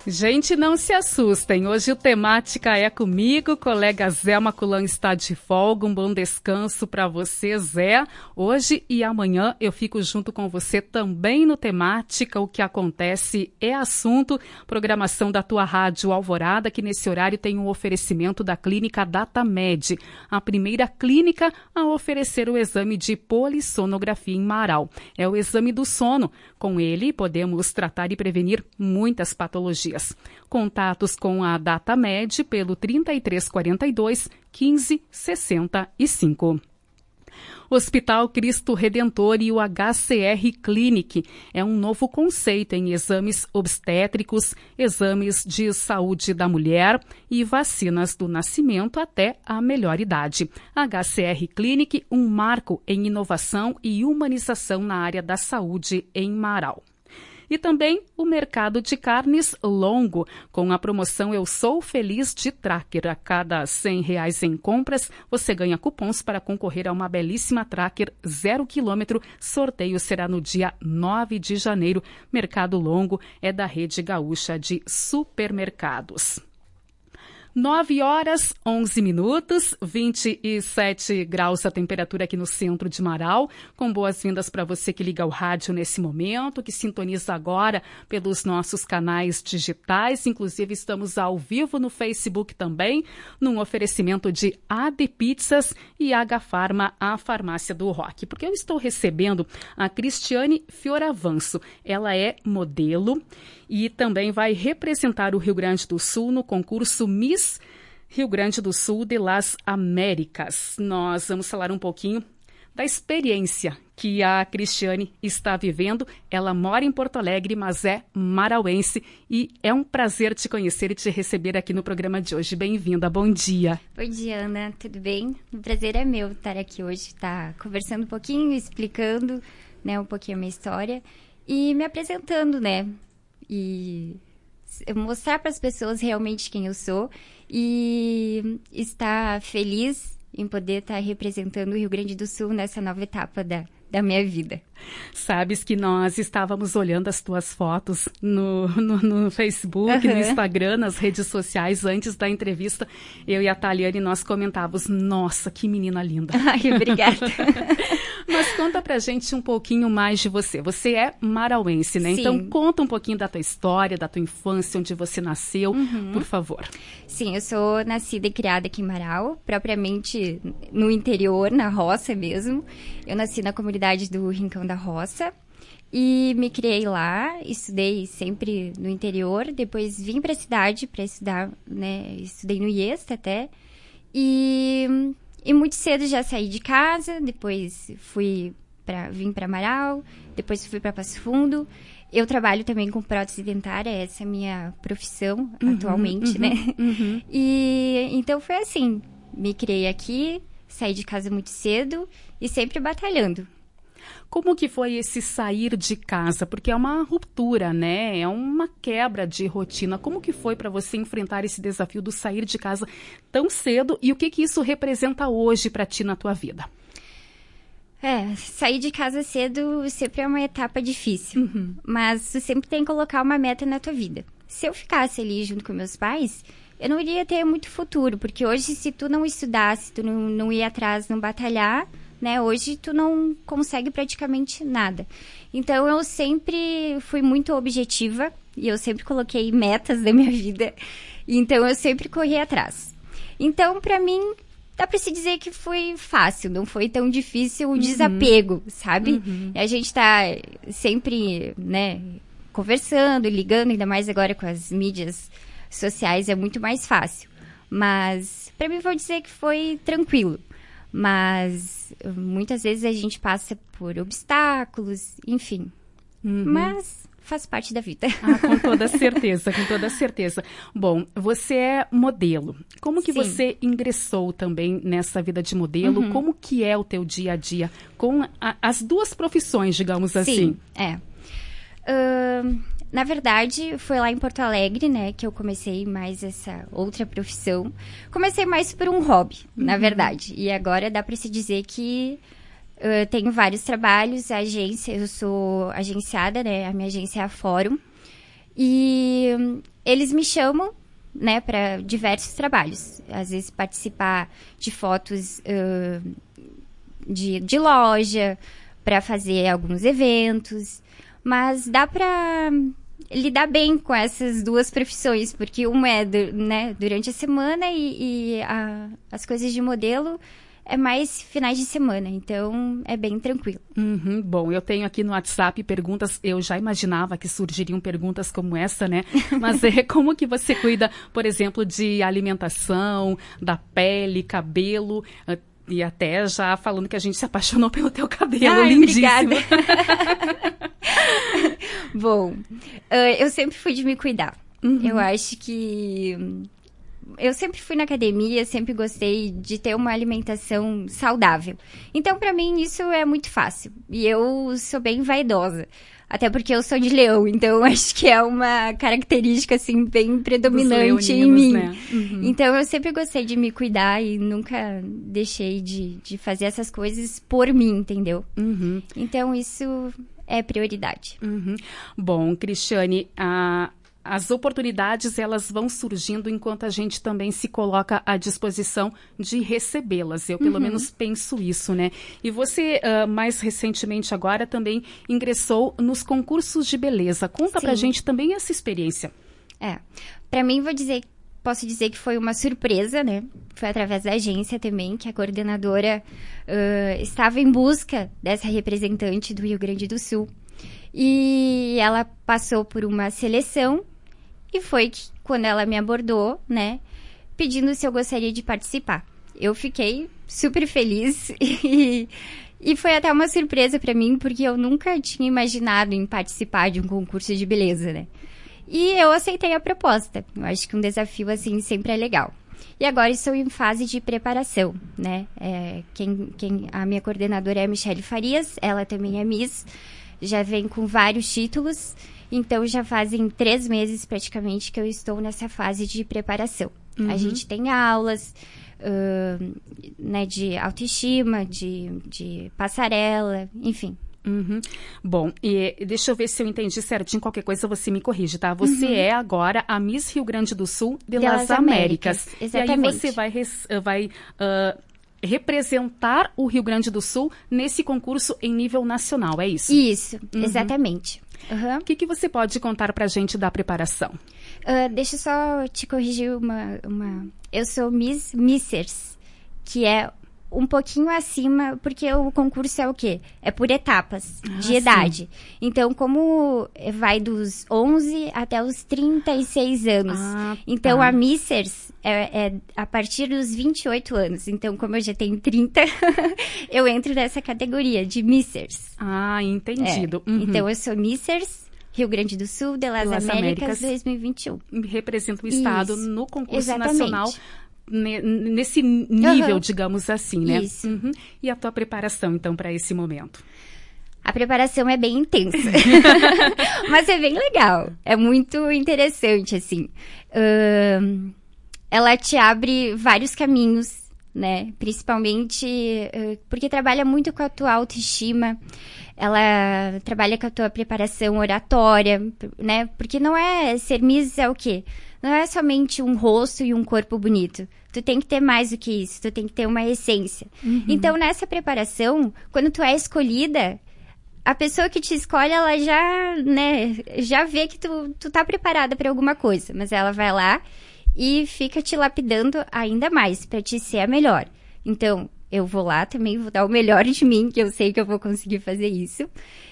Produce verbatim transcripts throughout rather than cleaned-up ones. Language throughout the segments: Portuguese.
Gente, não se assustem. Hoje o Temática é comigo. O colega Zé Maculan está de folga. Um bom descanso para você, Zé. Hoje e amanhã eu fico junto com você também no Temática. O que acontece é assunto. Programação da tua Rádio Alvorada, que nesse horário tem um oferecimento da Clínica DataMed, a primeira clínica a oferecer o exame de polissonografia em Marau. É o exame do sono. Com ele, podemos tratar e prevenir muitas patologias. Contatos com a DataMed pelo trinta e três quarenta e dois, quinze sessenta e cinco. Hospital Cristo Redentor e o H C R Clinic é um novo conceito em exames obstétricos, exames de saúde da mulher e vacinas do nascimento até a melhor idade. H C R Clinic, um marco em inovação e humanização na área da saúde em Marau. E também o mercado de carnes Longo, com a promoção Eu Sou Feliz de Tracker. A cada cem reais em compras, você ganha cupons para concorrer a uma belíssima Tracker zero quilômetro. Sorteio será no dia nove de janeiro. Mercado Longo é da Rede Gaúcha de Supermercados. nove horas, onze minutos, vinte e sete graus a temperatura aqui no centro de Marau. Com boas-vindas para você que liga o rádio nesse momento, que sintoniza agora pelos nossos canais digitais. Inclusive, estamos ao vivo no Facebook também, num oferecimento de A D Pizzas e H Farma, a farmácia do rock. Porque eu estou recebendo a Cristiane Fioravanço. Ela é modelo e também vai representar o Rio Grande do Sul no concurso Miss Rio Grande do Sul de las Américas. Nós vamos falar um pouquinho da experiência que a Cristiane está vivendo. Ela mora em Porto Alegre, mas é marauense, e é um prazer te conhecer e te receber aqui no programa de hoje. Bem-vinda, bom dia. Bom dia, Ana, tudo bem? O prazer é meu estar aqui hoje, estar conversando um pouquinho, explicando, né, um pouquinho a minha história e me apresentando, né? E mostrar para as pessoas realmente quem eu sou e estar feliz em poder estar representando o Rio Grande do Sul nessa nova etapa da, da minha vida. Sabes que nós estávamos olhando as tuas fotos no, no, no Facebook, uhum. no Instagram, nas redes sociais, antes da entrevista. Eu e a Taliane, nós comentávamos, nossa, que menina linda. Ai, obrigada. Mas conta pra gente um pouquinho mais de você. Você é marauense, né? Sim. Então conta um pouquinho da tua história, da tua infância, onde você nasceu, uhum. por favor. Sim, eu sou nascida e criada aqui em Marau, propriamente no interior, na roça mesmo. Eu nasci na comunidade do Rincão da Roça e me criei lá, estudei sempre no interior, depois vim para a cidade para estudar, né? Estudei no IEST até e... E muito cedo já saí de casa, depois fui pra, vim para Marau, depois fui para Passo Fundo. Eu trabalho também com prótese dentária, essa é a minha profissão uhum, atualmente, uhum, né? Uhum. E então foi assim, me criei aqui, saí de casa muito cedo e sempre batalhando. Como que foi esse sair de casa? Porque é uma ruptura, né? É uma quebra de rotina. Como que foi para você enfrentar esse desafio do sair de casa tão cedo? E o que que isso representa hoje para ti na tua vida? É, sair de casa cedo sempre é uma etapa difícil. Uhum. Mas tu sempre tem que colocar uma meta na tua vida. Se eu ficasse ali junto com meus pais, eu não iria ter muito futuro. Porque hoje, se tu não estudasse, tu não, não ir atrás, não batalhar... Né? Hoje tu não consegue praticamente nada. Então eu sempre fui muito objetiva e eu sempre coloquei metas da minha vida. Então eu sempre corri atrás. Então para mim dá para se dizer que foi fácil, não foi tão difícil o uhum. desapego, sabe? Uhum. A gente tá sempre, né, conversando, ligando, ainda mais agora com as mídias sociais é muito mais fácil. Mas para mim vou dizer que foi tranquilo. Mas muitas vezes a gente passa por obstáculos, enfim. Uhum. Mas faz parte da vida. Ah, com toda certeza, com toda certeza. Bom, você é modelo. Como que Sim. você ingressou também nessa vida de modelo? Uhum. Como que é o teu dia a dia com a, as duas profissões, digamos assim? Sim, é. Uh, na verdade, foi lá em Porto Alegre, né, que eu comecei mais essa outra profissão. Comecei mais por um hobby, uhum. na verdade. E agora dá para se dizer que uh, tenho vários trabalhos. A agência, eu sou agenciada, né, a minha agência é a Fórum. E hum, eles me chamam, né, para diversos trabalhos. Às vezes participar de fotos uh, de, de loja, para fazer alguns eventos. Mas dá para lidar bem com essas duas profissões, porque uma é, né, durante a semana e, e a, as coisas de modelo é mais finais de semana, então é bem tranquilo. Uhum, bom, eu tenho aqui no WhatsApp perguntas, eu já imaginava que surgiriam perguntas como essa, né? Mas é como que você cuida, por exemplo, de alimentação, da pele, cabelo, e até já falando que a gente se apaixonou pelo teu cabelo, Ai, lindíssimo. Obrigada. Bom, uh, eu sempre fui de me cuidar. Uhum. Eu acho que... Eu sempre fui na academia, sempre gostei de ter uma alimentação saudável. Então, pra mim, isso é muito fácil. E eu sou bem vaidosa. Até porque eu sou de leão, então acho que é uma característica, assim, bem predominante em mim. Né? Uhum. Então, eu sempre gostei de me cuidar e nunca deixei de, de fazer essas coisas por mim, entendeu? Uhum. Então, isso é prioridade. Uhum. Bom, Cristiane, a... as oportunidades, elas vão surgindo enquanto a gente também se coloca à disposição de recebê-las. Eu, pelo uhum. menos, penso isso, né? E você, uh, mais recentemente agora, também ingressou nos concursos de beleza. Conta Sim. pra gente também essa experiência. É, pra mim, vou dizer, posso dizer que foi uma surpresa, né? Foi através da agência também, que a coordenadora uh, estava em busca dessa representante do Rio Grande do Sul. E ela passou por uma seleção e foi que, quando ela me abordou, né, pedindo se eu gostaria de participar. Eu fiquei super feliz e, e foi até uma surpresa para mim, porque eu nunca tinha imaginado em participar de um concurso de beleza, né? E eu aceitei a proposta. Eu acho que um desafio assim sempre é legal. E agora estou em fase de preparação, né? É, quem, quem, a minha coordenadora é a Michele Farias, ela também é Miss. Já vem com vários títulos, então já fazem três meses praticamente que eu estou nessa fase de preparação. Uhum. A gente tem aulas uh, né, de autoestima, de, de passarela, enfim. Uhum. Bom, e deixa eu ver se eu entendi certinho, qualquer coisa você me corrige, tá? Você uhum. é agora a Miss Rio Grande do Sul de, de las Américas. Américas. Exatamente. E aí você vai... vai uh, representar o Rio Grande do Sul nesse concurso em nível nacional, é isso? Isso, uhum. exatamente. Uhum. O que, que você pode contar pra gente da preparação? Uh, deixa eu só te corrigir uma, uma... Eu sou Miss Missers, que é um pouquinho acima, porque o concurso é o quê? É por etapas ah, de idade. Sim. Então, como vai dos onze até os trinta e seis anos. Ah, então, tá. a Missers é, é a partir dos vinte e oito anos. Então, como eu já tenho trinta, eu entro nessa categoria de Missers. Ah, entendido. É. Uhum. Então, eu sou Missers Rio Grande do Sul de las, Américas, Américas dois mil e vinte e um. Representa o estado Isso. no concurso Exatamente. Nacional nesse nível, uhum. digamos assim, né? Isso. Uhum. E a tua preparação, então, para esse momento? A preparação é bem intensa, mas é bem legal, é muito interessante, assim. Uh, ela te abre vários caminhos, né? Principalmente uh, porque trabalha muito com a tua autoestima, ela trabalha com a tua preparação oratória, né? Porque não é ser Miss é o quê? Não é somente um rosto e um corpo bonito. Tu tem que ter mais do que isso. Tu tem que ter uma essência. Uhum. Então, nessa preparação, quando tu é escolhida, a pessoa que te escolhe, ela já, né, já vê que tu, tu tá preparada para alguma coisa. Mas ela vai lá e fica te lapidando ainda mais para te ser a melhor. Então, eu vou lá também, vou dar o melhor de mim, que eu sei que eu vou conseguir fazer isso.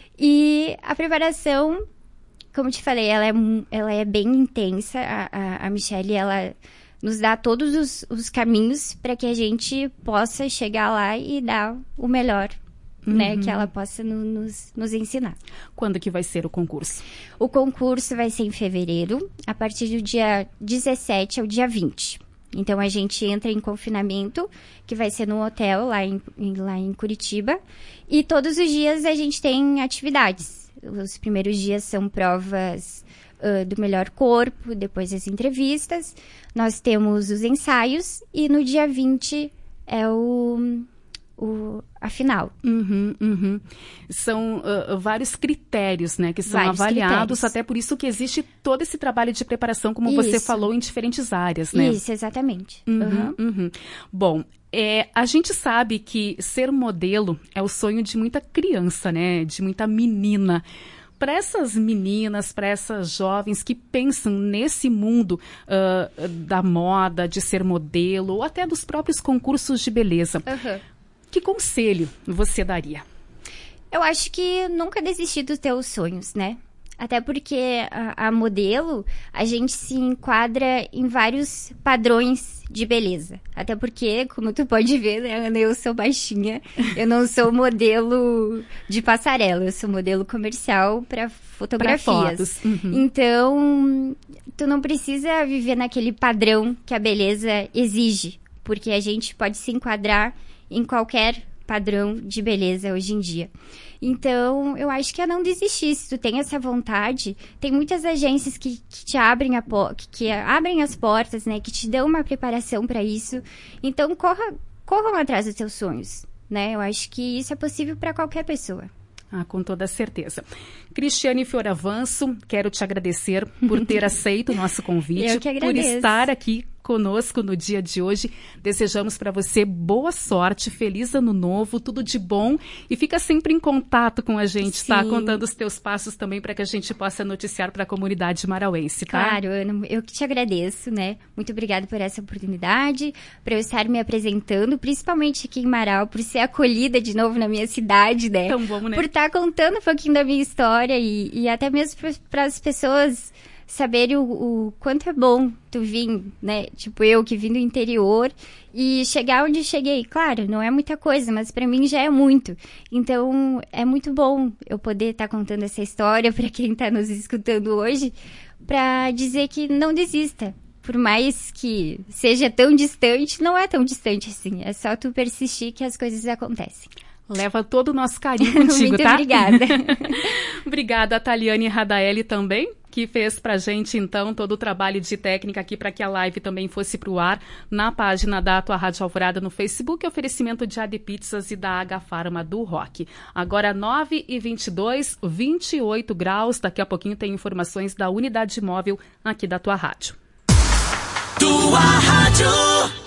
E a preparação... Como te falei, ela é, ela é bem intensa. A, a, a Michele, ela nos dá todos os, os caminhos para que a gente possa chegar lá e dar o melhor, uhum. né? Que ela possa no, nos, nos ensinar. Quando que vai ser o concurso? O concurso vai ser em fevereiro, a partir do dia dezessete ao dia vinte. Então, a gente entra em confinamento, que vai ser no hotel lá em, lá em Curitiba. E todos os dias a gente tem atividades. Os primeiros dias são provas uh, do melhor corpo, depois as entrevistas. Nós temos os ensaios e no dia vinte é o, o, a final. Uhum, uhum. São uh, vários critérios, né, que são vários avaliados, critérios. Até por isso que existe todo esse trabalho de preparação, como isso. Você falou, em diferentes áreas, né? Isso, exatamente. Uhum, uhum. Uhum. Bom, é, a gente sabe que ser modelo é o sonho de muita criança, né, de muita menina. Para essas meninas, para essas jovens que pensam nesse mundo uh, da moda, de ser modelo, ou até dos próprios concursos de beleza, uhum. que conselho você daria? Eu acho que nunca desistir dos teus sonhos, né? Até porque a, a modelo, a gente se enquadra em vários padrões de beleza. Até porque, como tu pode ver, né, Ana, eu sou baixinha. Eu não sou modelo de passarela, eu sou modelo comercial para fotografias. Pra uhum. Então, tu não precisa viver naquele padrão que a beleza exige. Porque a gente pode se enquadrar em qualquer padrão de beleza hoje em dia. Então, eu acho que é não desistir. Se tu tem essa vontade, tem muitas agências que, que te abrem, a que, que abrem as portas, né? Que te dão uma preparação para isso. Então, corra, corram atrás dos teus sonhos, né? Eu acho que isso é possível para qualquer pessoa. Ah, com toda certeza. Cristiane Fioravanço, quero te agradecer por ter aceito o nosso convite, Eu que agradeço. Por estar aqui conosco no dia de hoje. Desejamos para você boa sorte, feliz ano novo, tudo de bom e fica sempre em contato com a gente, Sim. tá? Contando os teus passos também para que a gente possa noticiar para a comunidade marauense, tá? Claro, Ana, eu que te agradeço, né? Muito obrigada por essa oportunidade, por eu estar me apresentando, principalmente aqui em Marau, por ser acolhida de novo na minha cidade, né? Tão bom, né? Por estar contando um pouquinho da minha história e, e até mesmo para as pessoas saberem o, o quanto é bom tu vir, né? Tipo, eu que vim do interior e chegar onde cheguei. Claro, não é muita coisa, mas para mim já é muito. Então, é muito bom eu poder estar tá contando essa história para quem está nos escutando hoje, para dizer que não desista. Por mais que seja tão distante, não é tão distante assim. É só tu persistir que as coisas acontecem. Leva todo o nosso carinho contigo, Muito tá? obrigada. Obrigada a Taliane Radaeli também, que fez pra gente, então, todo o trabalho de técnica aqui para que a live também fosse pro ar na página da Tua Rádio Alvorada no Facebook, oferecimento de A D Pizzas e da H Farma do Rock. Agora nove e vinte e dois, vinte e oito graus, daqui a pouquinho tem informações da unidade móvel aqui da Tua Rádio. Tua Rádio!